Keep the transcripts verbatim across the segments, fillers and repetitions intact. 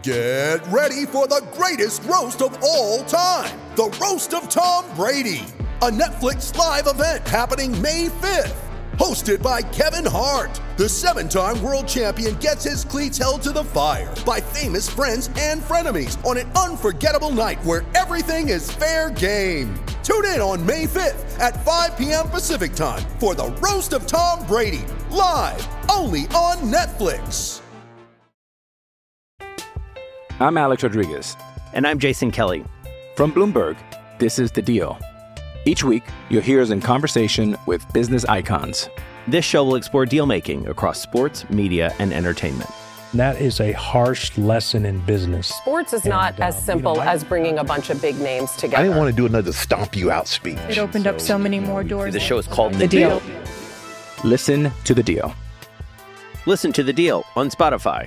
Get ready for the greatest roast of all time, the Roast of Tom Brady, a Netflix live event happening May fifth. Hosted by Kevin Hart, the seven-time world champion gets his cleats held to the fire by famous friends and frenemies on an unforgettable night where everything is fair game. Tune in on May fifth at five p.m. Pacific time for the Roast of Tom Brady, live only on Netflix. I'm Alex Rodriguez. And I'm Jason Kelly. From Bloomberg, this is The Deal. Each week, you'll hear us in conversation with business icons. This show will explore deal-making across sports, media, and entertainment. That is a harsh lesson in business. Sports is not and, as uh, simple you know, as bringing a bunch of big names together. I didn't want to do another stomp you out speech. It opened so, up so many more doors. The show is called The, the deal. deal. Listen to The Deal. Listen to The Deal on Spotify.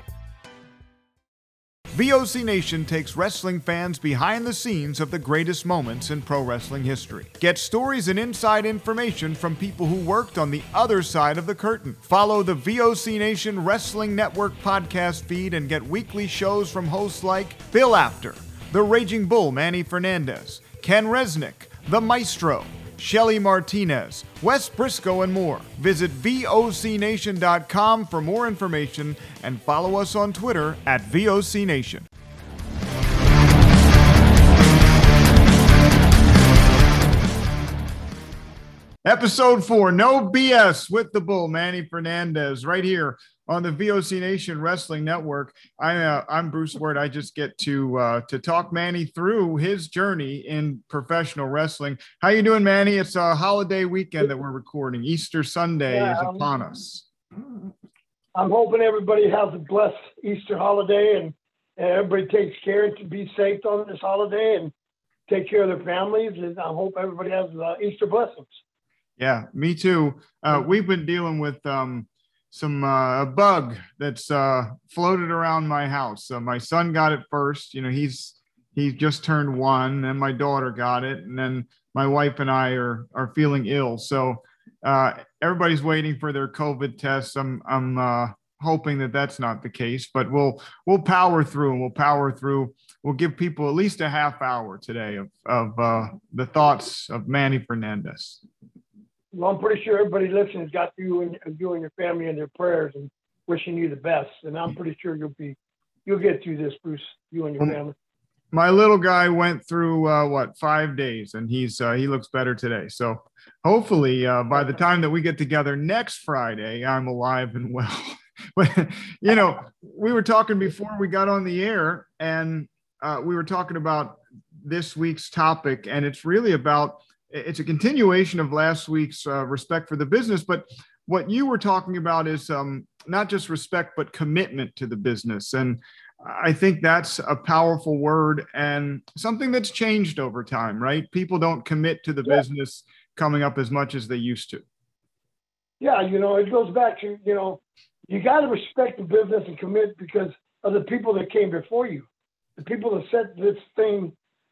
V O C Nation takes wrestling fans behind the scenes of the greatest moments in pro wrestling history. Get stories and inside information from people who worked on the other side of the curtain. Follow the V O C Nation Wrestling Network podcast feed and get weekly shows from hosts like Bill Apter, The Raging Bull Manny Fernandez, Ken Resnick, The Maestro, Shelly Martinez, Wes Briscoe, and more. Visit V O C nation dot com for more information and follow us on Twitter at V O C Nation. Episode four, No B S with the Bull, Manny Fernandez, right here on the V O C Nation Wrestling Network. I, uh, I'm Bruce Ward. I just get to uh, to talk Manny through his journey in professional wrestling. How you doing, Manny? It's a holiday weekend that we're recording. Easter Sunday yeah, is upon um, us. I'm hoping everybody has a blessed Easter holiday and, and everybody takes care to be safe on this holiday and take care of their families. And I hope everybody has uh, Easter blessings. Yeah, me too. Uh, we've been dealing with um, some uh, a bug that's uh, floated around my house. So my son got it first. You know, he's he's just turned one, and my daughter got it, and then my wife and I are are feeling ill. So uh, everybody's waiting for their COVID tests. I'm I'm uh, hoping that that's not the case, but we'll we'll power through and we'll power through. We'll give people at least a half hour today of of uh, the thoughts of Manny Fernandez. Well, I'm pretty sure everybody listening has got you and you and your family in their prayers and wishing you the best. And I'm pretty sure you'll be, you'll get through this, Bruce, you and your family. My little guy went through uh, what, five days and he's, uh, he looks better today. So hopefully uh, by the time that we get together next Friday, I'm alive and well. But, you know, we were talking before we got on the air and uh, we were talking about this week's topic, and it's really about, it's a continuation of last week's uh, respect for the business, but what you were talking about is um, not just respect, but commitment to the business. And I think that's a powerful word and something that's changed over time, right? People don't commit to the yeah. business coming up as much as they used to. Yeah, you know, it goes back to, you know, you got to respect the business and commit because of the people that came before you, the people that set this thing,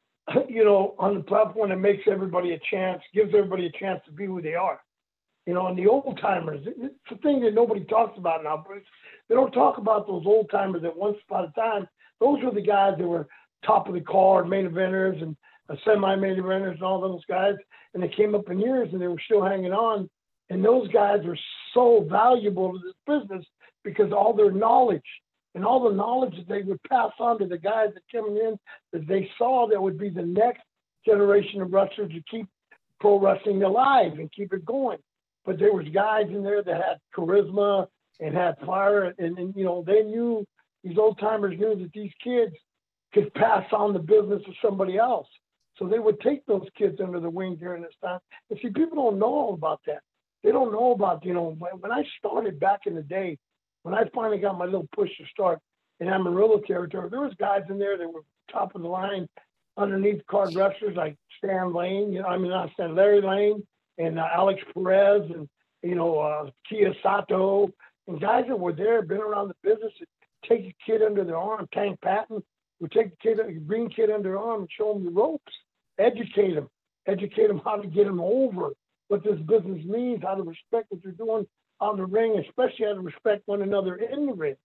you know, on the platform that makes everybody a chance, gives everybody a chance to be who they are. You know, and the old timers, it's a thing that nobody talks about now, but they don't talk about those old timers that once upon a time, those were the guys that were top of the card, main eventers and uh, semi-main eventers and all those guys. And they came up in years and they were still hanging on. And those guys were so valuable to this business because all their knowledge and all the knowledge that they would pass on to the guys that coming in, that they saw that would be the next generation of wrestlers to keep pro wrestling alive and keep it going. But there was guys in there that had charisma and had fire, and, and you know, they knew, these old timers knew that these kids could pass on the business to somebody else. So they would take those kids under the wing during this time. And see, people don't know all about that. They don't know about, you know, when I started back in the day, when I finally got my little push to start in Amarillo territory, there was guys in there that were top of the line underneath card wrestlers like Stan Lane, you know, I mean, not Stan, Larry Lane and uh, Alex Perez and, you know, uh, Kia Sato and guys that were there, been around the business, take a kid under their arm. Tank Patton would take the kid, a green kid under their arm and show them the ropes, educate them, educate them how to get them over what this business means, how to respect what they're doing on the ring, especially how to respect one another in the ring.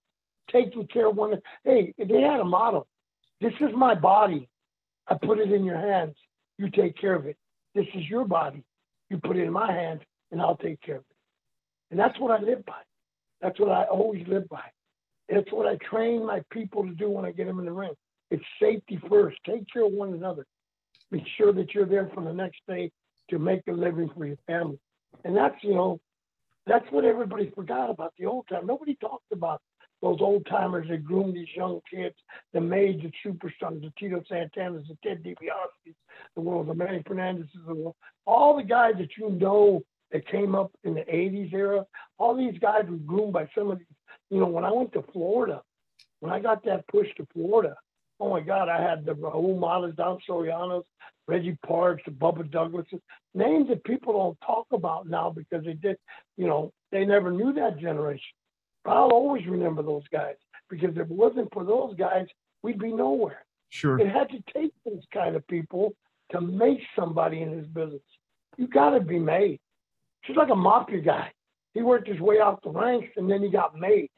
taking care of one. Hey, they had a motto. This is my body. I put it in your hands. You take care of it. This is your body. You put it in my hands, and I'll take care of it. And that's what I live by. That's what I always live by. It's what I train my people to do when I get them in the ring. It's safety first. Take care of one another. Make sure that you're there for the next day to make a living for your family. And that's, you know, that's what everybody forgot about the old time. Nobody talked about those old timers that groomed these young kids, the Maids, the superstars, the Tito Santanas, the Ted DiBiase's, the world, the Manny Fernandez's, the world. All the guys that you know that came up in the eighties era, all these guys were groomed by some of these. You know, when I went to Florida, when I got that push to Florida, oh my God, I had the Raul Matas, Don Sorianos, Reggie Parks, the Bubba Douglases, names that people don't talk about now because they did, you know, they never knew that generation. But I'll always remember those guys because if it wasn't for those guys, we'd be nowhere. Sure. It had to take those kind of people to make somebody in this business. You got to be made. Just like a mafia guy. He worked his way out the ranks and then he got made.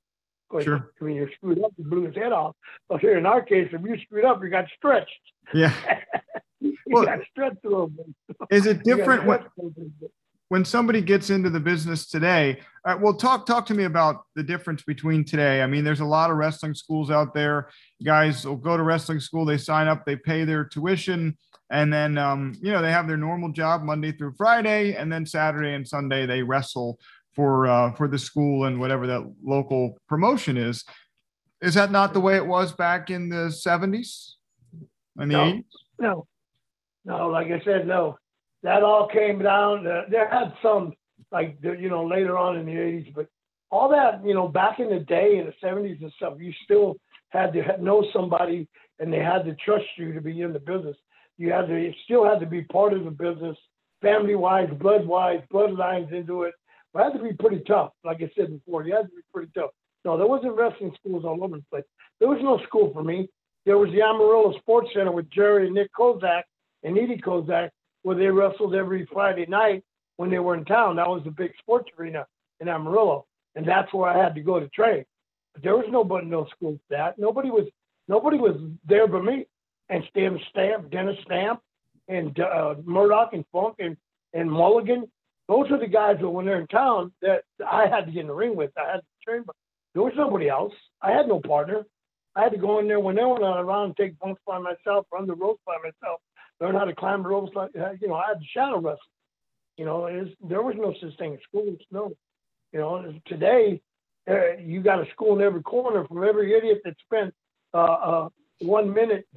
Sure. I mean, you're screwed up, you blew his head off. But here in our case, if you screwed up, you got stretched. Yeah. you well, got stretched a little bit. Is it different when, when somebody gets into the business today? Uh, well, talk talk to me about the difference between today. I mean, there's a lot of wrestling schools out there. Guys will go to wrestling school, they sign up, they pay their tuition, and then, um, you know, they have their normal job Monday through Friday, and then Saturday and Sunday they wrestle for uh, for the school and whatever that local promotion is. Is that not the way it was back in the seventies and the no, eighties? No, no. Like I said, no. That all came down. Uh, there had some, like, you know, later on in the eighties, but all that, you know, back in the day in the seventies and stuff, you still had to know somebody and they had to trust you to be in the business. You had to, it still had to be part of the business, family-wise, blood-wise, bloodlines into it. It had to be pretty tough. Like I said before, you had to be pretty tough. No, there wasn't wrestling schools all over the place. There was no school for me. There was the Amarillo Sports Center with Jerry and Nick Kozak and Edie Kozak, where they wrestled every Friday night when they were in town. That was the big sports arena in Amarillo, and that's where I had to go to train. But there was nobody, no school for that. Nobody was, nobody was there but me. And Stan Stamp, Dennis Stamp, and uh, Murdoch and Funk and, and Mulligan. Those are the guys that when they're in town that I had to get in the ring with. I had to train, but there was nobody else. I had no partner. I had to go in there when they were not around and take bumps by myself, run the ropes by myself, learn how to climb the ropes. Like, you know, I had to shadow wrestle. You know, it was, there was no such thing as schools. No. You know, today uh, you got a school in every corner from every idiot that spent uh, uh, one minute,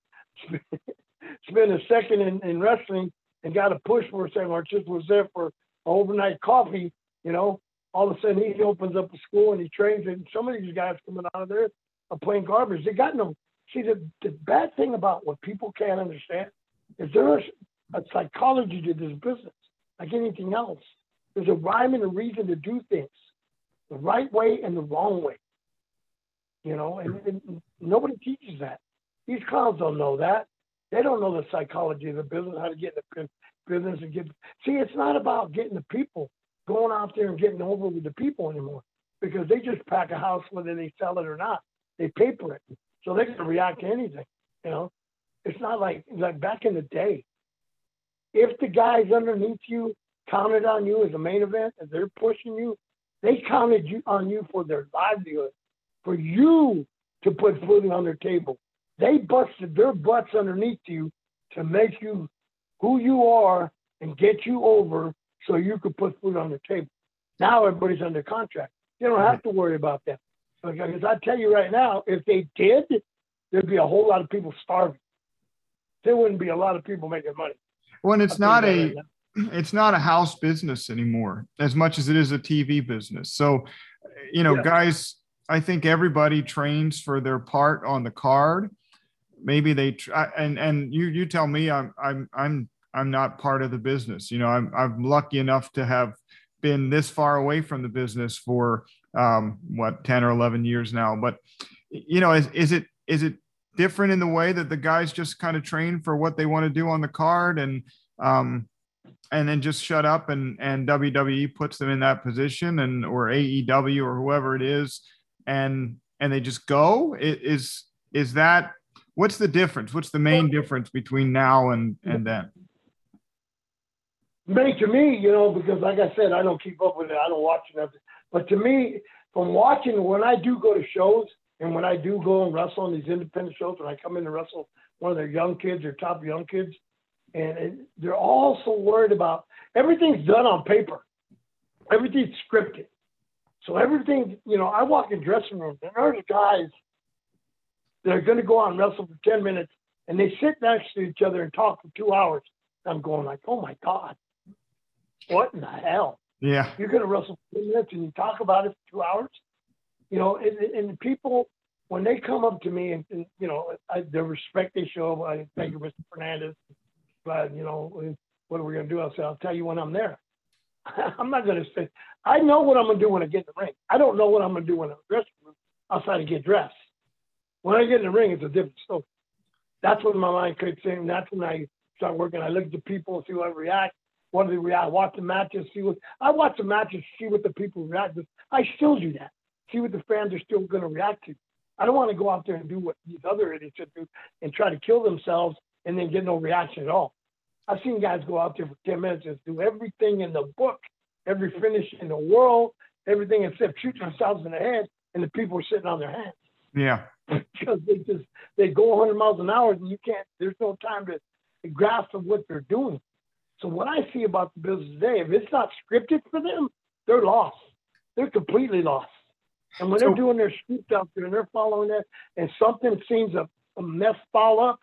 spent a second in, in wrestling and got a push for a second, or just was there for overnight coffee. You know, all of a sudden he opens up a school and he trains, and some of these guys coming out of there are playing garbage. They got no. See, the, the bad thing about what people can't understand is there's a psychology to this business, like anything else. There's a rhyme and a reason to do things, the right way and the wrong way. You know, and, and nobody teaches that. These clowns don't know that. They don't know the psychology of the business, how to get in the business and get. See, it's not about getting the people, going out there and getting over with the people anymore, because they just pack a house whether they sell it or not. They paper it, so they can react to anything. You know, it's not like like back in the day. If the guys underneath you counted on you as a main event and they're pushing you, they counted you on you for their livelihood, for you to put food on their table. They busted their butts underneath you to make you who you are and get you over so you could put food on the table. Now everybody's under contract. You don't have to worry about that. Because I tell you right now, if they did, there'd be a whole lot of people starving. There wouldn't be a lot of people making money. Well, it's not a right it's not a house business anymore as much as it is a T V business. So, you know, yeah. guys, I think everybody trains for their part on the card. Maybe they try, and and you you tell me I'm I'm I'm I'm not part of the business. You know, I'm I'm lucky enough to have been this far away from the business for um, what ten or eleven years now. But you know, is is it is it different in the way that the guys just kind of train for what they want to do on the card and um, and then just shut up and and W W E puts them in that position, and or A E W or whoever it is, and and they just go? Is is that what's the difference? What's the main difference between now and and then? Main to me, you know, because like I said, I don't keep up with it. I don't watch nothing. But to me, from watching, when I do go to shows and when I do go and wrestle on these independent shows, when I come in to wrestle one of their young kids or top young kids, and it, they're all so worried about everything's done on paper. Everything's scripted. So everything, you know, I walk in dressing rooms and there's guys that are going to go out and wrestle for ten minutes and they sit next to each other and talk for two hours. I'm going like, oh my God, what in the hell? Yeah. You're going to wrestle for ten minutes and you talk about it for two hours? You know, and, and people, when they come up to me and, and you know, I, the respect they show, I thank you, Mister Fernandez, but, you know, what are we going to do? I'll say, I'll tell you when I'm there. I'm not going to say, I know what I'm going to do when I get in the ring. I don't know what I'm going to do when I'm dressed outside to get dressed. When I get in the ring, it's a different story. That's when my mind kicks in. That's when I start working. I look at the people, see how I react. What do they react? Watch the matches, see what I watch the matches, see what the people react to. I still do that. See what the fans are still going to react to. I don't want to go out there and do what these other idiots do and try to kill themselves and then get no reaction at all. I've seen guys go out there for ten minutes and do everything in the book, every finish in the world, everything except shoot themselves in the head, and the people are sitting on their hands. Yeah. Because they just, they go one hundred miles an hour and you can't, there's no time to, to grasp of what they're doing. So what I see about the business today, if it's not scripted for them, they're lost. They're completely lost. And when so, they're doing their script out there and they're following that and something seems a, a mess fall up,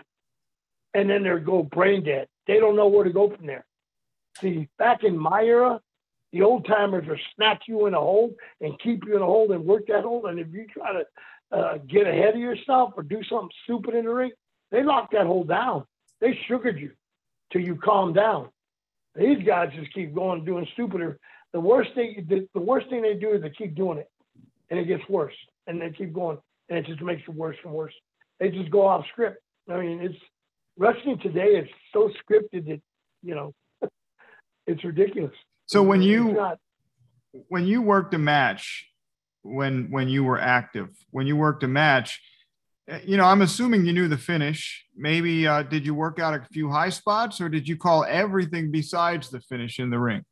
and then they go brain dead. They don't know where to go from there. See, back in my era, the old timers would snatch you in a hold and keep you in a hold and work that hold. And if you try to uh, get ahead of yourself or do something stupid in the ring, they lock that hold down. They sugared you till you calm down. These guys just keep going doing stupider. The worst thing, the, the worst thing they do is they keep doing it, and it gets worse, and they keep going, and it just makes it worse and worse. They just go off script. I mean, it's wrestling today is so scripted that, you know, it's ridiculous. So when you not, when you worked a match, when when you were active, when you worked a match, you know, I'm assuming you knew the finish. Maybe uh, did you work out a few high spots, or did you call everything besides the finish in the ring?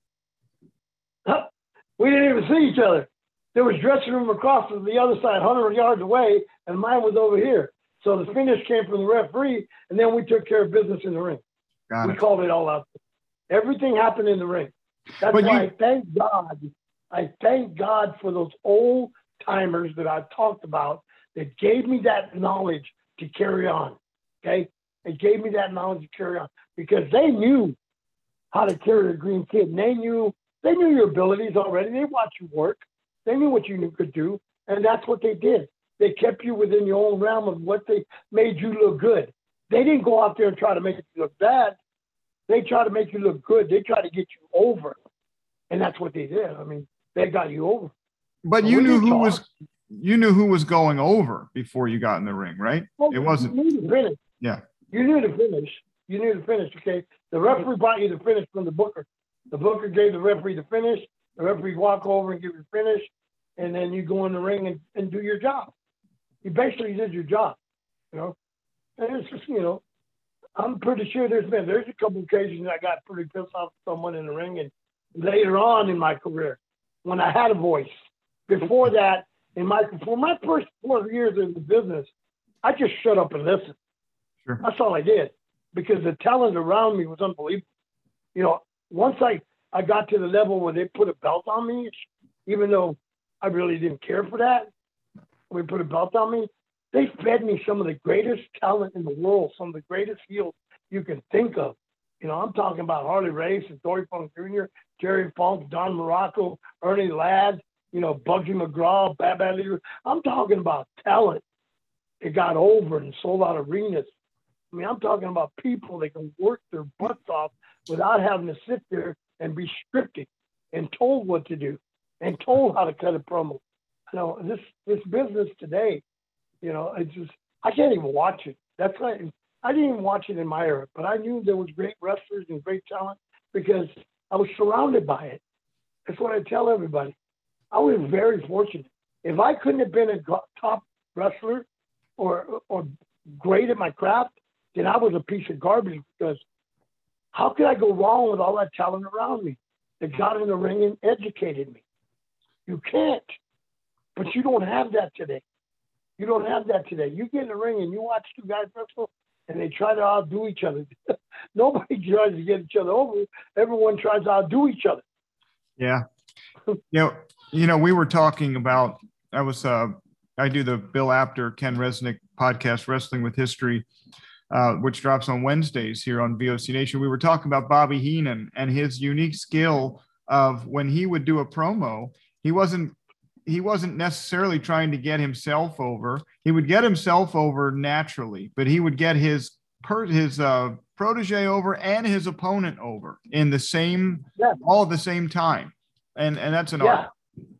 Huh? We didn't even see each other. There was dressing room across to the other side, one hundred yards away, and mine was over here. So the finish came from the referee, and then we took care of business in the ring. Got we it. called it all out. Everything happened in the ring. That's But why you- I thank God. I thank God for those old timers that I've talked about that gave me that knowledge to carry on. Okay? They gave me that knowledge to carry on because they knew how to carry a green kid. And they knew they knew your abilities already. They watched you work. They knew what you could do, and that's what they did. They kept you within your own realm of what they made you look good. They didn't go out there and try to make you look bad. They try to make you look good. They try to get you over, and that's what they did. I mean, they got you over. But So you we knew didn't who talk. was you knew who was going over before you got in the ring, right? Well, It wasn't. You knew the finish. Yeah. You knew the finish. You knew the finish. Okay. The referee brought you the finish from the booker. The booker gave the referee the finish. The referee walk over and give you the finish, and then you go in the ring and, and do your job. You basically did your job, you know. And it's just, you know, I'm pretty sure there's been there's a couple occasions I got pretty pissed off at someone in the ring, and later on in my career, when I had a voice. Before that, in my for my first four years in the business, I just shut up and listened. Sure. That's all I did, because the talent around me was unbelievable. You know, once I, I got to the level where they put a belt on me, even though I really didn't care for that, when they put a belt on me, they fed me some of the greatest talent in the world, some of the greatest heels you can think of. You know, I'm talking about Harley Race and Dory Funk Junior, Terry Funk, Don Morocco, Ernie Ladd, you know, Bugsy McGraw, Bad Bad Leader. I'm talking about talent. It got over and sold out arenas. I mean, I'm talking about people that can work their butts off without having to sit there and be scripted and told what to do and told how to cut a promo. You know, this this business today, you know, it's just, I can't even watch it. That's why I didn't even watch it in my era, but I knew there was great wrestlers and great talent because I was surrounded by it. That's what I tell everybody. I was very fortunate. If I couldn't have been a go- top wrestler or or great at my craft, then I was a piece of garbage, because how could I go wrong with all that talent around me that got in the ring and educated me? You can't. But you don't have that today. You don't have that today. You get in the ring and you watch two guys wrestle and they try to outdo each other. Nobody tries to get each other over. Everyone tries to outdo each other. Yeah. You know, you know, we were talking about, I was, uh, I do the Bill Apter, Ken Resnick podcast, Wrestling with History, uh, which drops on Wednesdays here on V O C Nation. We were talking about Bobby Heenan and his unique skill of when he would do a promo, he wasn't, he wasn't necessarily trying to get himself over. He would get himself over naturally, but he would get his per, his uh, protege over and his opponent over in the same, yeah. all at the same time. And and that's an yeah. art.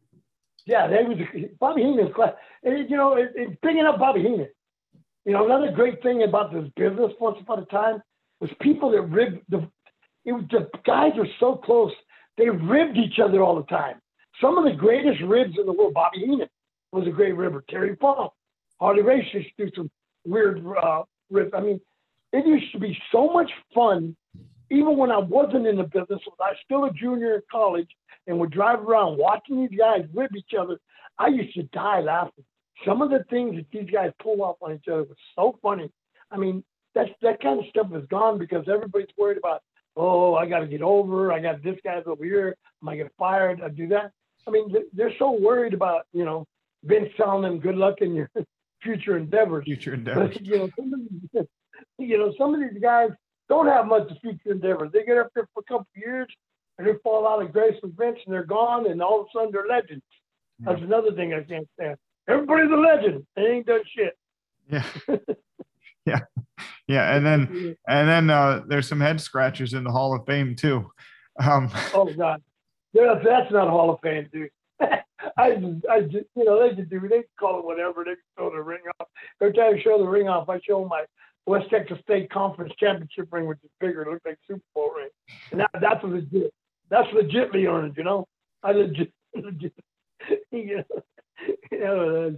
Yeah, they was Bobby Heenan's class. And, you know, it, it, picking up Bobby Heenan, you know, another great thing about this business once upon a time was people that ribbed the, it was, the guys are so close, they ribbed each other all the time. Some of the greatest ribs in the world, Bobby Heenan was a great ribber. Terry Funk, Harley Race used to do some weird uh, ribs. I mean, it used to be so much fun, even when I wasn't in the business. When I was still a junior in college and would drive around watching these guys rib each other, I used to die laughing. Some of the things that these guys pull off on each other was so funny. I mean, that's, that kind of stuff is gone because everybody's worried about, oh, I got to get over. I got this guy's over here. Am I get fired? I do that. I mean, they're so worried about, you know, Vince telling them good luck in your future endeavors. Future endeavors. But, you know, some of these, you know, some of these guys don't have much of future endeavors. They get up there for a couple of years and they fall out of grace with Vince and they're gone, and all of a sudden they're legends. Yeah. That's another thing I can't stand. Everybody's a legend. They ain't done shit. Yeah. yeah. Yeah. And then, and then uh, there's some head scratchers in the Hall of Fame too. Um, oh, God. Yeah, that's not Hall of Fame, dude. I just, I just, you know, they can do, they can call it whatever. They can show the ring off. Every time I show the ring off, I show my West Texas State Conference Championship ring, which is bigger. It looks like Super Bowl ring. And that, that's legit. That's legitly earned, you know? I legit, legit you know, you know,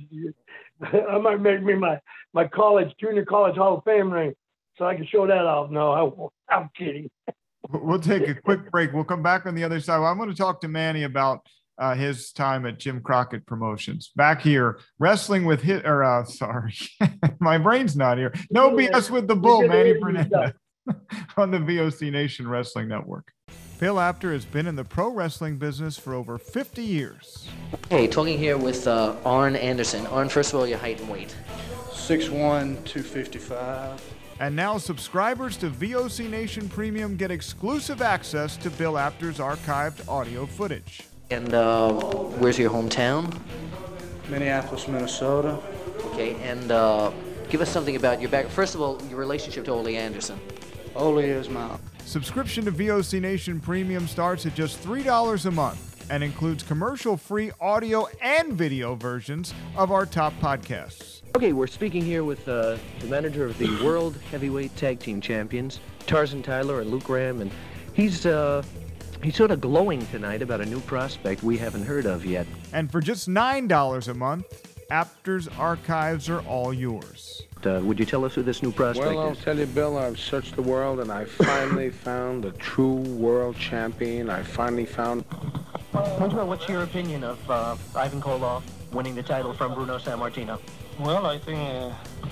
I might make me my, my college, junior college Hall of Fame ring so I can show that off. No, I won't. I'm kidding. We'll take a quick break. We'll come back on the other side. Well, I'm going to talk to Manny about uh, his time at Jim Crockett Promotions. Back here, wrestling with hit, or uh, sorry, my brain's not here. No B S with the Bull, Manny Fernandez on the V O C Nation Wrestling Network. Bill Apter has been in the pro wrestling business for over fifty years. Hey, talking here with uh, Arn Anderson. Arn, first of all, your height and weight. six one, two fifty-five. And now subscribers to V O C Nation Premium get exclusive access to Bill Apter's archived audio footage. And uh, where's your hometown? Minneapolis, Minnesota. Okay, and uh, give us something about your back. First of all, your relationship to Ole Anderson. Ole is my... Subscription to V O C Nation Premium starts at just three dollars a month and includes commercial-free audio and video versions of our top podcasts. Okay, we're speaking here with uh, the manager of the World Heavyweight Tag Team Champions, Tarzan Tyler and Luke Ram, and he's uh, he's sort of glowing tonight about a new prospect we haven't heard of yet. And for just nine dollars a month, Apter's archives are all yours. Uh, would you tell us who this new prospect well, I'll is? tell you, Bill, I've searched the world, and I finally found the true world champion. I finally found... Well, what's your opinion of uh, Ivan Koloff winning the title from Bruno Sammartino? Well, I think, uh,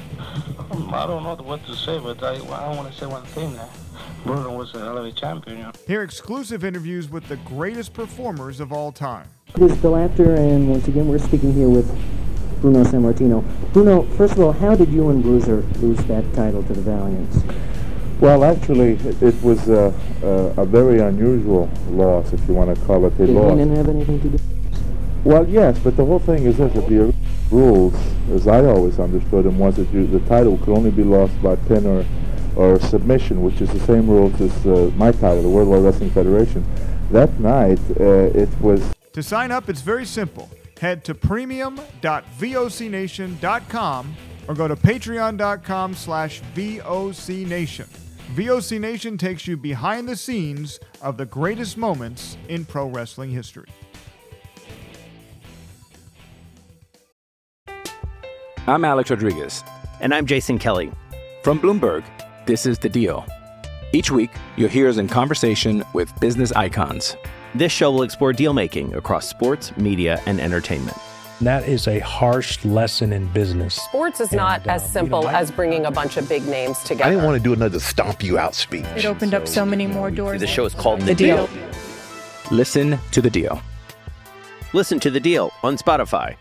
I don't know what to say, but I, I want to say one thing. Uh, Bruno was a hell of a champion. You know? Hear exclusive interviews with the greatest performers of all time. This is Bill Apter, and once again, we're speaking here with Bruno Sammartino. Bruno, first of all, how did you and Bruiser lose that title to the Valiants? Well, actually, it was a, a, a very unusual loss, if you want to call it a did loss. Did Heenan have anything to do? Well, yes, but the whole thing is this: that the rules, as I always understood them, was that you, the title could only be lost by pin or, or submission, which is the same rules as uh, my title, the World Wide Wrestling Federation. That night, uh, it was... To sign up, it's very simple. Head to premium dot V O C nation dot com or go to patreon dot com slash V O C Nation. V O C Nation takes you behind the scenes of the greatest moments in pro wrestling history. I'm Alex Rodriguez. And I'm Jason Kelly. From Bloomberg, this is The Deal. Each week, you'll hear us in conversation with business icons. This show will explore deal-making across sports, media, and entertainment. That is a harsh lesson in business. Sports is not and, as simple you know, I, as bringing a bunch of big names together. I didn't want to do another stomp you out speech. It opened so, up so many more doors. The show is called The, the deal. deal. Listen to The Deal. Listen to The Deal on Spotify.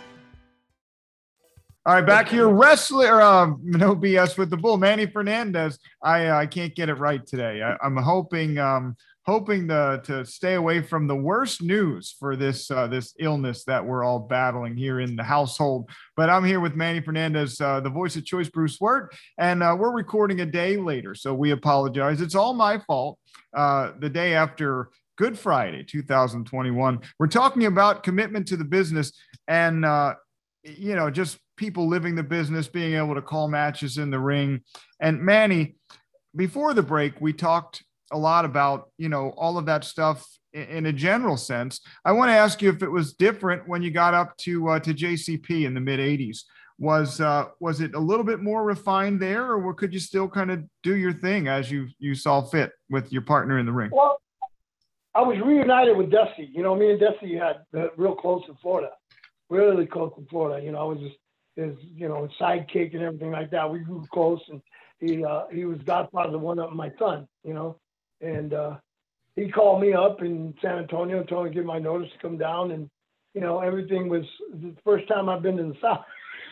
All right, back here, wrestler, uh, no B S with the Bull, Manny Fernandez. I uh, I can't get it right today. I, I'm hoping um, hoping to to stay away from the worst news for this uh, this illness that we're all battling here in the household. But I'm here with Manny Fernandez, uh, the voice of choice, Bruce Wirt, and uh, we're recording a day later, so we apologize. It's all my fault. Uh, the day after Good Friday, two thousand twenty-one, we're talking about commitment to the business and uh, you know just. people living the business, being able to call matches in the ring. And Manny, before the break, we talked a lot about, you know, all of that stuff in, in a general sense. I want to ask you if it was different when you got up to uh, to J C P in the mid eighties. Was uh, was it a little bit more refined there, or could you still kind of do your thing as you you saw fit with your partner in the ring? Well, I was reunited with Dusty. You know, me and Dusty had uh, real close in Florida, really close in Florida. You know, I was just his, you know, his sidekick and everything like that. We grew close, and he uh, he was godfather of one of my son, you know. And uh, he called me up in San Antonio and told me to give my notice to come down. And, you know, everything was the first time I've been to the South.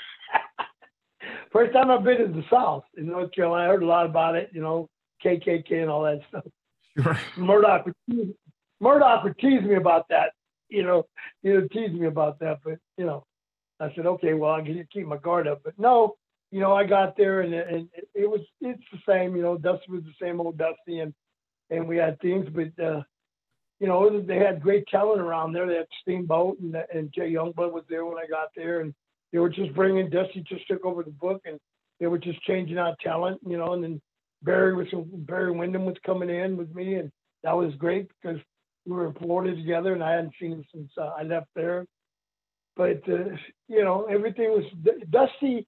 First time I've been to the South in North Carolina. I heard a lot about it, you know, K K K and all that stuff. Sure. Murdoch would tease, Murdoch would tease me about that, you know, he would tease me about that, but, you know. I said, okay, well, I can keep my guard up. But no, you know, I got there and, and it was, it's the same, you know, Dusty was the same old Dusty and, and we had things, but, uh, you know, they had great talent around there. They had Steamboat and, and Jay Youngblood was there when I got there. And they were just bringing, Dusty just took over the book and they were just changing out talent, you know, and then Barry was, Barry Windham was coming in with me. And that was great because we were in Florida together and I hadn't seen him since uh, I left there. But, uh, you know, everything was Dusty.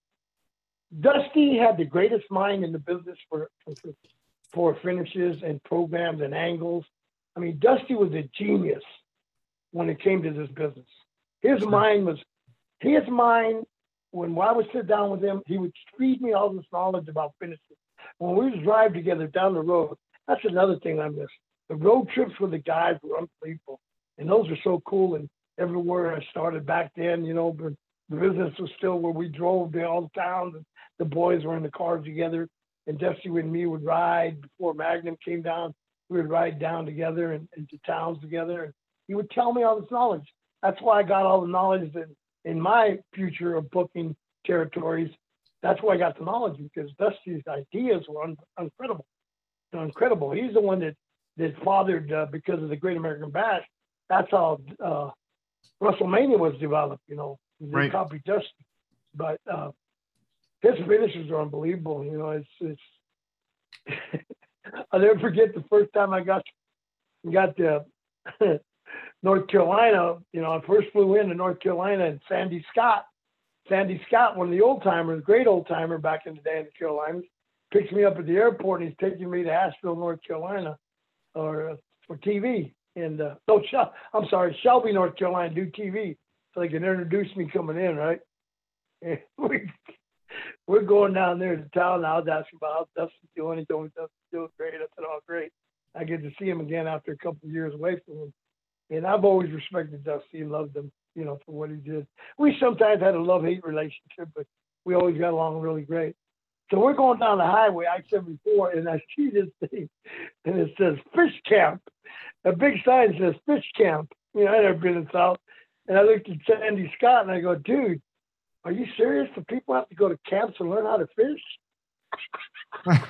Dusty had the greatest mind in the business for, for, for finishes and programs and angles. I mean, Dusty was a genius when it came to this business. His sure. mind was, his mind, when I would sit down with him, he would feed me all this knowledge about finishes. When we would drive together down the road, that's another thing I miss. The road trips with the guys were unbelievable. And those were so cool. And everywhere I started back then, you know, but the business was still where we drove to all the towns and the boys were in the cars together and Dusty and me would ride before Magnum came down. We would ride down together and into towns together. And he would tell me all this knowledge. That's why I got all the knowledge that in my future of booking territories. That's why I got the knowledge because Dusty's ideas were un- incredible. You know, incredible. He's the one that, that fathered uh, because of the Great American Bash. That's how, uh, WrestleMania was developed, you know, they right. copied Dusty, but uh, his finishes are unbelievable. You know, it's it's. I'll never forget the first time I got got to North Carolina. You know, I first flew into North Carolina and Sandy Scott, Sandy Scott, one of the old timers, great old timer back in the day in the Carolinas, picks me up at the airport and he's taking me to Asheville, North Carolina, or uh, for T V. And uh, no, Shel- I'm sorry, Shelby, North Carolina, do T V so they can introduce me coming in, right? And we, we're going down there to town. I was asking about how Dustin's doing. He told me Dustin's doing great. I said, oh, great. I get to see him again after a couple of years away from him. And I've always respected Dusty and loved him, you know, for what he did. We sometimes had a love-hate relationship, but we always got along really great. So we're going down the highway, I seventy-four, and I see this thing, and it says Fish Camp. A big sign says Fish Camp. You know, I've never been in the South. And I looked at Sandy Scott, and I go, dude, are you serious? Do people have to go to camps and learn how to fish?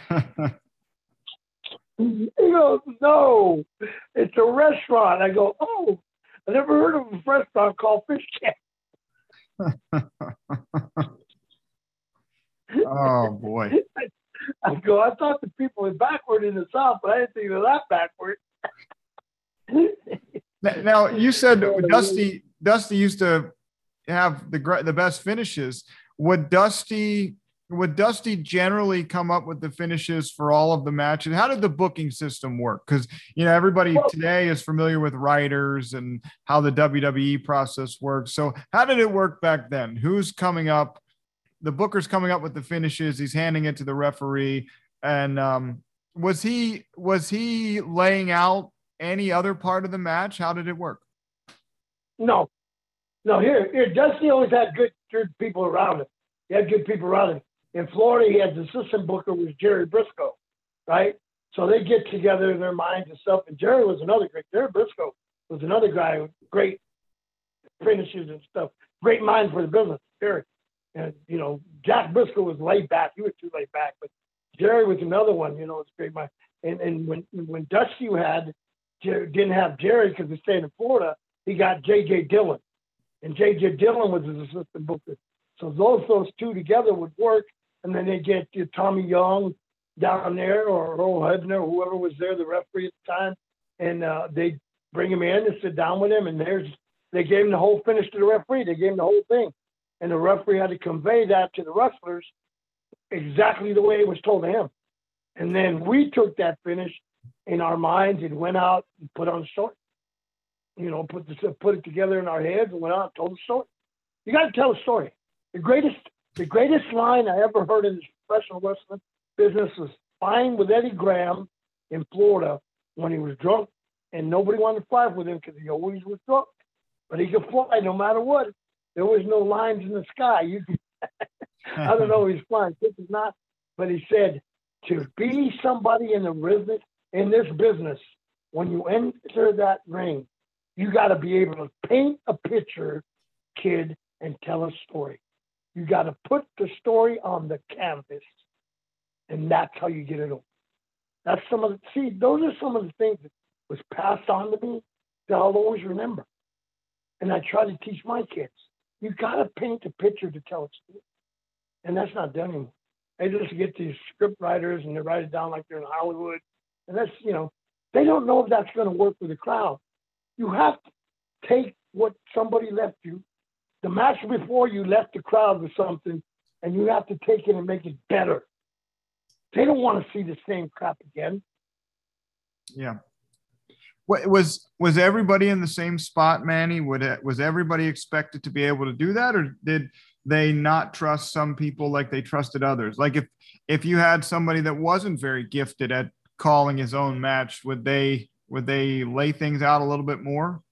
He goes, no, it's a restaurant. I go, oh, I never heard of a restaurant called Fish Camp. Oh, boy. I go, I thought the people were backward in the South, but I didn't think they were that backward. Now, you said Dusty Dusty used to have the the best finishes. would Dusty would Dusty generally come up with the finishes for all of the matches? How did the booking system work? Because, you know, everybody today is familiar with writers and how the W W E process works. So how did it work back then? Who's coming up? The booker's coming up with the finishes. He's handing it to the referee. And um, was he was he laying out any other part of the match? How did it work? No. No, here, here Dusty always had good, good people around him. He had good people around him. In Florida, he had the assistant booker was Jerry Briscoe, right? So they get together in their minds and stuff. And Jerry was another great. Jerry Briscoe was another guy with great finishes and stuff. Great mind for the business, Jerry. And, you know, Jack Briscoe was laid back. He was too laid back. But Jerry was another one, you know, it's great mind. And, and when, when Dusty had, didn't have Jerry because he stayed in Florida, he got J J Dillon. And J J Dillon was his assistant booker. So those those two together would work. And then they get uh, Tommy Young down there, or Earl Hebner, whoever was there, the referee at the time, and uh, they bring him in and sit down with him, and there's they gave him the whole finish to the referee. They gave him the whole thing, and the referee had to convey that to the wrestlers exactly the way it was told to him. And then we took that finish in our minds and went out and put on a story. You know, put the, put it together in our heads and went out and told a story. You got to tell a story. The greatest. The greatest line I ever heard in the professional wrestling business was flying with Eddie Graham in Florida when he was drunk, and nobody wanted to fly with him because he always was drunk. But he could fly no matter what. There was no lines in the sky. You could, I don't know if he's flying. This is not. But he said, to be somebody in the business, in this business, when you enter that ring, you got to be able to paint a picture, kid, and tell a story. You got to put the story on the canvas, and that's how you get it over. That's some of the, see, those are some of the things that was passed on to me that I'll always remember. And I try to teach my kids. You got to paint a picture to tell a story. And that's not done anymore. They just get these script writers and they write it down like they're in Hollywood. And that's, you know, they don't know if that's going to work with the crowd. You have to take what somebody left you. The match before you left the crowd with something, and you have to take it and make it better. They don't want to see the same crap again. Yeah. What, was was everybody in the same spot, Manny? Would it, was everybody expected to be able to do that, or did they not trust some people like they trusted others? Like if if you had somebody that wasn't very gifted at calling his own match, would they would they lay things out a little bit more?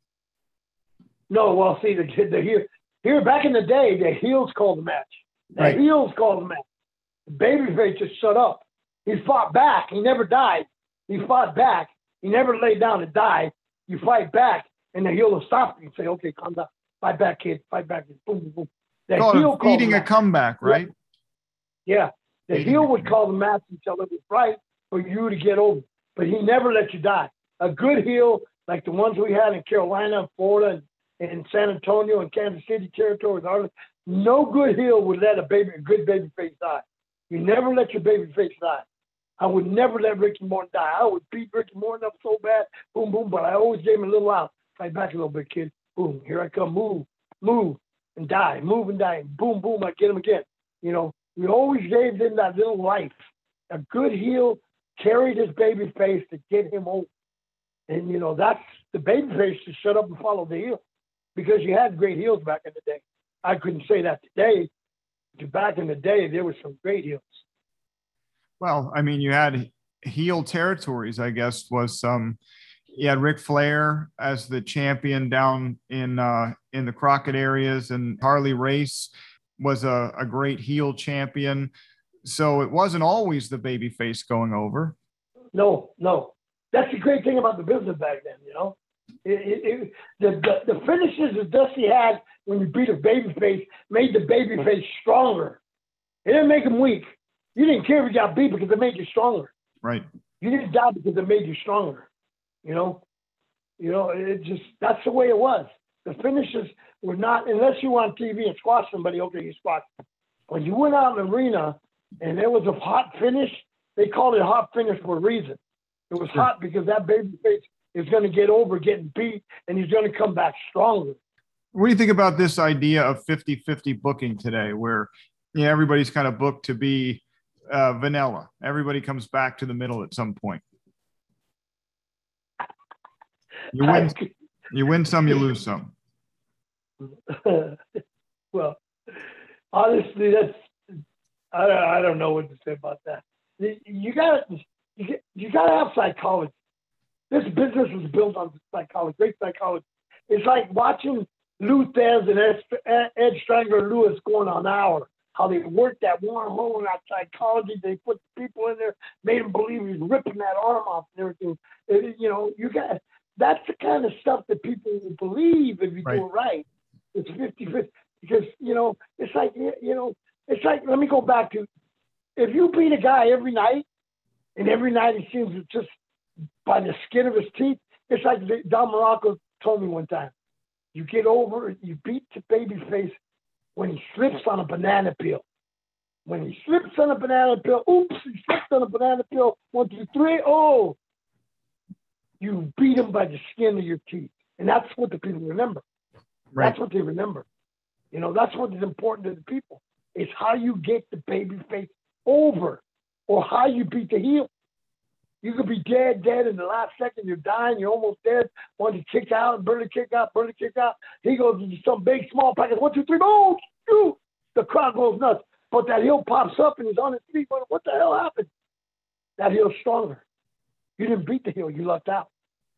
No. Well, see, the the here. Here, back in the day, the heels called the match. The right. heels called the match. The babyface just shut up. He fought back. He never died. He fought back. He never laid down and died. You fight back, and the heel will stop you and say, okay, calm down. Fight back, kid. Fight back. Boom, boom, boom. The heel called feeding a comeback, right? Yeah. The feeding heel would call the match until it was right for you to get over. But he never let you die. A good heel, like the ones we had in Carolina and Florida and in San Antonio and Kansas City territory, no good heel would let a baby, a good baby face die. You never let your baby face die. I would never let Ricky Morton die. I would beat Ricky Morton up so bad, boom, boom, but I always gave him a little out. Fight back a little bit, kid. Boom, here I come, move, move, and die, move and die. Boom, boom, I get him again. You know, we always gave them that little life. A good heel carried his baby face to get him over. And, you know, that's the baby face to shut up and follow the heel. Because you had great heels back in the day. I couldn't say that today. Back in the day, there were some great heels. Well, I mean, you had heel territories, I guess, was some, um, you had Ric Flair as the champion down in uh, in the Crockett areas, and Harley Race was a, a great heel champion. So it wasn't always the baby face going over. No, no. That's the great thing about the business back then, you know? It, it, it, the, the, the finishes that Dusty had when you beat a babyface made the babyface stronger. It didn't make him weak. You didn't care if you got beat because it made you stronger. Right. You didn't die because it made you stronger. You know, you know, it just that's the way it was. The finishes were not, unless you were on T V and squash somebody. Okay, you squash. When you went out in the arena and there was a hot finish, they called it a hot finish for a reason. It was sure. hot because that babyface is going to get over getting beat, and he's going to come back stronger. What do you think about this idea of fifty-fifty booking today, where yeah, everybody's kind of booked to be uh, vanilla. Everybody comes back to the middle at some point. You win, you win some, you lose some. Well, honestly, that's I don't, I don't know what to say about that. You got you, you got to have psychology. This business was built on psychology, great psychology. It's like watching Lou Thez and Ed, Ed Strangler Lewis going on an hour. How they worked that one hole in that psychology. They put people in there, made them believe he was ripping that arm off and everything. It, you know, you got that's the kind of stuff that people will believe if you right. do it right. It's fifty fifty because, you know, it's like, you know, it's like, let me go back to, if you beat a guy every night and every night he seems to just by the skin of his teeth, it's like Don Morocco told me one time, you get over, you beat the baby face when he slips on a banana peel. When he slips on a banana peel, oops, he slipped on a banana peel, one, two, three, oh, you beat him by the skin of your teeth. And that's what the people remember. Right. That's what they remember. You know, that's what is important to the people. It's how you get the baby face over or how you beat the heel. You could be dead, dead in the last second. You're dying. You're almost dead. Want to kick out, burn the kick out, burn the kick out. He goes into some big, small package. One, two, three, boom, shoot. The crowd goes nuts. But that heel pops up and he's on his feet. What the hell happened? That heel's stronger. You didn't beat the heel. You lucked out.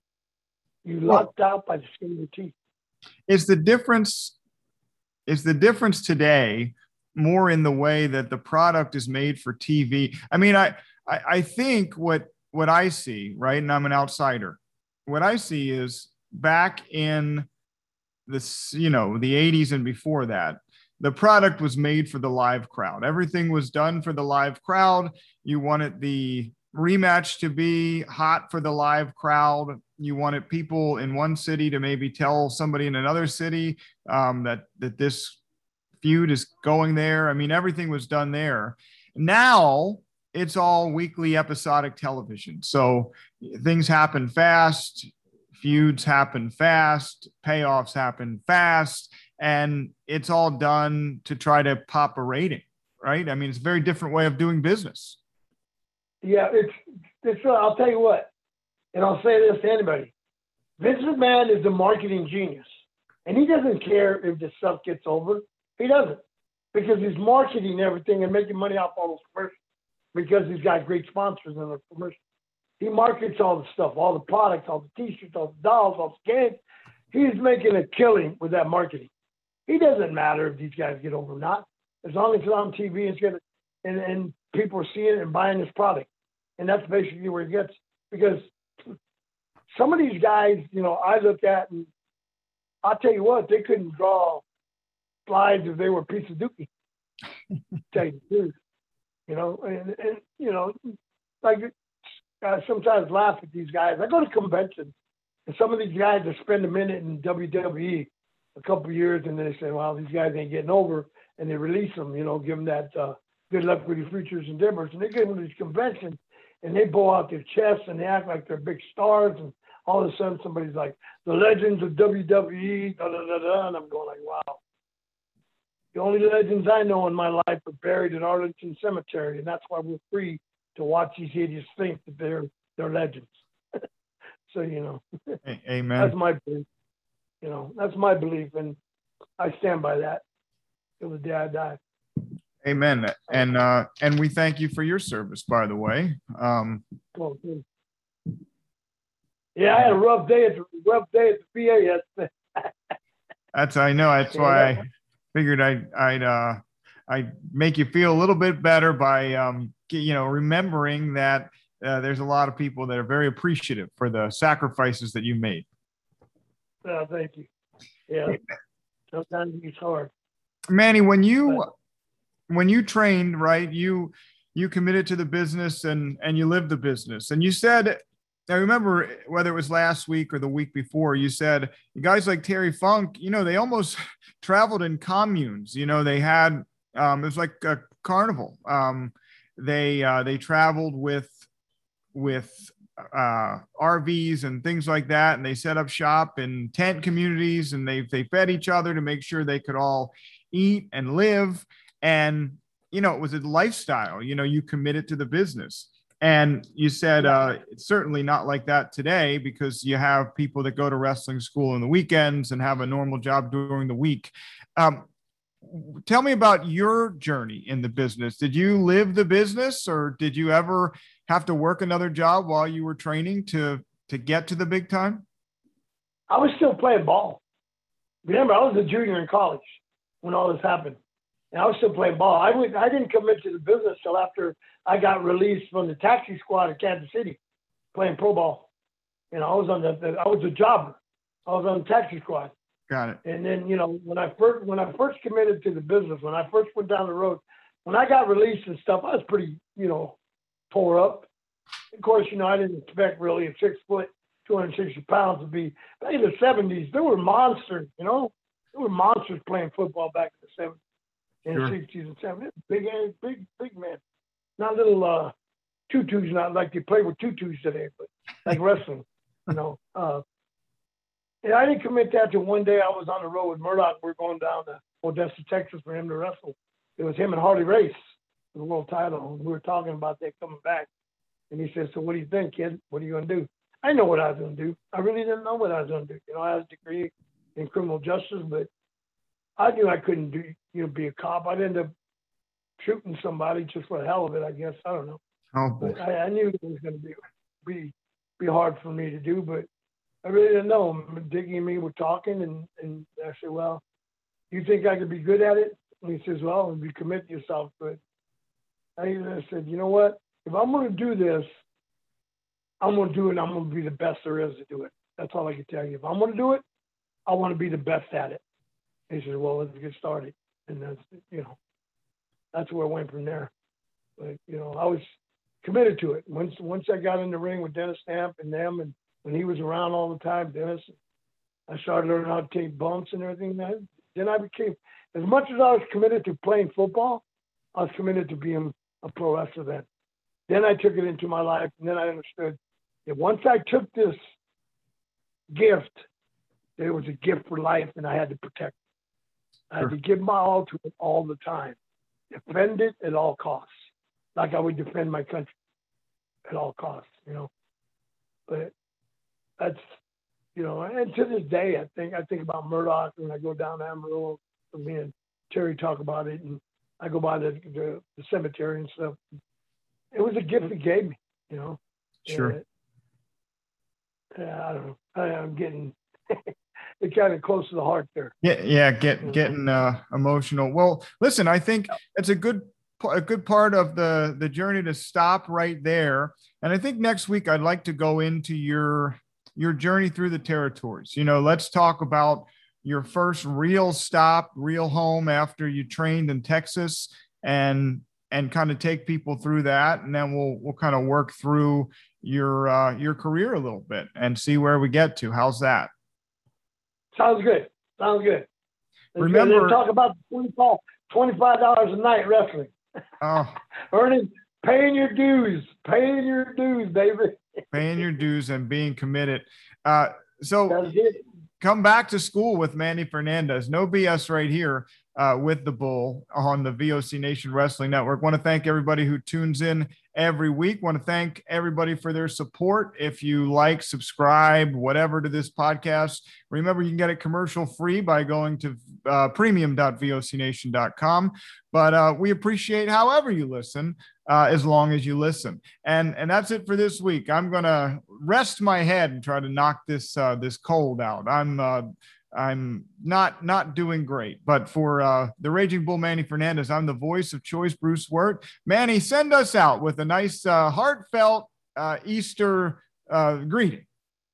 You lucked well, out by the skin of your teeth. Is the difference, is the difference today more in the way that the product is made for T V? I mean, I, I, I think what, what I see, right, and I'm an outsider, what I see is back in this, you know, the eighties and before that, the product was made for the live crowd. Everything was done for the live crowd. You wanted the rematch to be hot for the live crowd. You wanted people in one city to maybe tell somebody in another city um, that, that this feud is going there. I mean, everything was done there. Now it's all weekly episodic television. So things happen fast, feuds happen fast, payoffs happen fast, and it's all done to try to pop a rating, right? I mean, it's a very different way of doing business. Yeah, it's, it's, uh, I'll tell you what, and I'll say this to anybody. Vince McMahon is a marketing genius, and he doesn't care if the stuff gets over. He doesn't, because he's marketing everything and making money off all those commercials because he's got great sponsors in the commercials. He markets all the stuff, all the products, all the T-shirts, all the dolls, all the games. He's making a killing with that marketing. He doesn't matter if these guys get over or not, as long as it's on T V and, it's gonna, and, and people are seeing it and buying this product. And that's basically where it gets, because some of these guys, you know, I look at, and I'll tell you what, they couldn't draw slides if they were a piece of dookie. Tell you the truth, you know, and, and you know, like I sometimes laugh at these guys. I go to conventions, and some of these guys will spend a minute in W W E a couple of years, and then they say, "Well, these guys ain't getting over," and they release them, you know, give them that uh, good luck with your futures and endeavors, and they get them to these conventions, and they blow out their chests, and they act like they're big stars, and all of a sudden somebody's like, "The legends of W W E," da da da da, and I'm going like, "Wow." The only legends I know in my life are buried in Arlington Cemetery, and that's why we're free to watch these idiots think that they're they're legends. So, you know, amen. That's my belief. You know, that's my belief, and I stand by that till the day I die. Amen. And uh, and we thank you for your service, by the way. Um, well, yeah, I had a rough day at the rough day at the V A yesterday. That's I know. That's why I figured I'd I'd uh, I'd make you feel a little bit better by um, you know remembering that uh, there's a lot of people that are very appreciative for the sacrifices that you made. Uh, thank you. Yeah, sometimes it's hard. Manny, when you but, when you trained, right, you you committed to the business and and you lived the business, and you said. I remember whether it was last week or the week before, you said guys like Terry Funk, you know, they almost traveled in communes. You know, they had, um, it was like a carnival. Um, they, uh, they traveled with, with uh, R Vs and things like that. And they set up shop in tent communities, and they, they fed each other to make sure they could all eat and live. And you know, it was a lifestyle. You know, you committed to the business. And you said uh, it's certainly not like that today, because you have people that go to wrestling school on the weekends and have a normal job during the week. Um, tell me about your journey in the business. Did you live the business, or did you ever have to work another job while you were training to, to get to the big time? I was still playing ball. Remember, I was a junior in college when all this happened. And I was still playing ball. I would, I didn't commit to the business till after I got released from the taxi squad in Kansas City, playing pro ball. You know, I was on the, the I was a jobber. I was on the taxi squad. Got it. And then, you know, when I first when I first committed to the business, when I first went down the road, when I got released and stuff, I was pretty, you know, tore up. Of course, you know, I didn't expect really a six foot, two hundred sixty pounds to be. Back in the seventies, there were monsters. You know, there were monsters playing football back in the seventies. In Sure. the sixties and seventies, big, big, big man. Not little uh, tutus, not like they play with tutus today, but like wrestling, you know. Uh, and I didn't commit that till one day I was on the road with Murdoch. We we're going down to Odessa, Texas for him to wrestle. It was him and Harley Race for the world title. And we were talking about that coming back. And he said, so what do you think, kid? What are you going to do? I know what I was going to do. I really didn't know what I was going to do. You know, I had a degree in criminal justice, but I knew I couldn't do, you know, be a cop. I'd end up shooting somebody just for the hell of it, I guess. I don't know. Oh, but I, I knew it was going to be, be be hard for me to do, but I really didn't know. Diggy and me were talking, and, and I said, well, you think I could be good at it? And he says, well, if you commit yourself to it. I, I said, you know what? If I'm going to do this, I'm going to do it, and I'm going to be the best there is to do it. That's all I can tell you. If I'm going to do it, I want to be the best at it. He said, well, let's get started. And that's, you know, that's where I went from there. But, you know, I was committed to it. Once once I got in the ring with Dennis Stamp and them, and when he was around all the time, Dennis, I started learning how to take bumps and everything. Then I became, as much as I was committed to playing football, I was committed to being a pro wrestler then. Then I took it into my life, and then I understood that once I took this gift, that it was a gift for life, and I had to protect it. I had to give my all to it all the time. Defend it at all costs, like I would defend my country at all costs, you know. But that's, you know, and to this day, I think I think about Murdoch when I go down to Amarillo. Me and Terry talk about it, and I go by the, the, the cemetery and stuff. It was a gift he gave me, you know. Sure. And, uh, I don't know. I, I'm getting it's kind of close to the heart there. Yeah, yeah, get getting uh, emotional. Well, listen, I think it's a good a good part of the the journey to stop right there. And I think next week I'd like to go into your your journey through the territories. You know, let's talk about your first real stop, real home after you trained in Texas, and and kind of take people through that, and then we'll we'll kind of work through your uh, your career a little bit and see where we get to. How's that? Sounds good. Sounds good. Let's Remember, talk about twenty-five dollars a night wrestling. Oh, earning, paying your dues, paying your dues, baby. Paying your dues and being committed. Uh, so come back to school with Manny Fernandez. No B S right here uh, with the Bull on the V O C Nation Wrestling Network. Want to thank everybody who tunes in every week. Want to thank everybody for their support. If you like, subscribe, whatever to this podcast, remember you can get it commercial free by going to uh, premium dot V O C nation dot com. But uh, we appreciate however you listen, uh, as long as you listen. And and that's it for this week. I'm going to rest my head and try to knock this uh, this cold out. I'm uh, I'm not not doing great. But for uh, the Raging Bull Manny Fernandez, I'm the voice of choice, Bruce Wirt. Manny, send us out with a nice uh, heartfelt uh, Easter uh, greeting.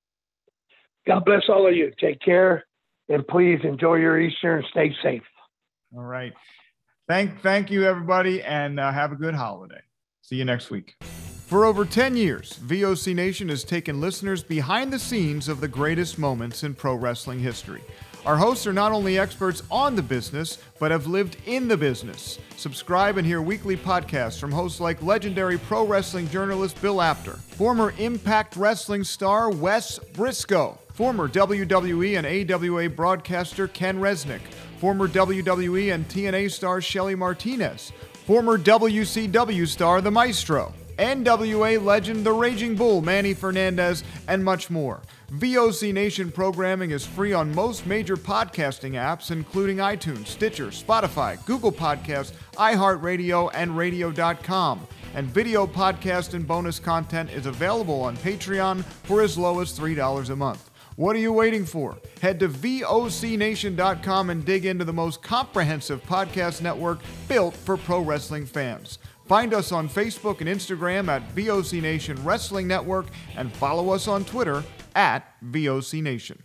God bless all of you. Take care, and please enjoy your Easter and stay safe. All right. Thank, thank you, everybody, and uh, have a good holiday. See you next week. For over ten years, V O C Nation has taken listeners behind the scenes of the greatest moments in pro wrestling history. Our hosts are not only experts on the business, but have lived in the business. Subscribe and hear weekly podcasts from hosts like legendary pro wrestling journalist Bill Apter, former Impact Wrestling star Wes Briscoe, former W W E and A W A broadcaster Ken Resnick, former W W E and T N A star Shelly Martinez, former W C W star The Maestro, N W A legend The Raging Bull Manny Fernandez, and much more. V O C Nation programming is free on most major podcasting apps, including iTunes, Stitcher, Spotify, Google Podcasts, iHeartRadio, and radio dot com. And video podcast and bonus content is available on Patreon for as low as three dollars a month. What are you waiting for? Head to V O C Nation dot com and dig into the most comprehensive podcast network built for pro wrestling fans. Find us on Facebook and Instagram at V O C Nation Wrestling Network and follow us on Twitter at V O C Nation.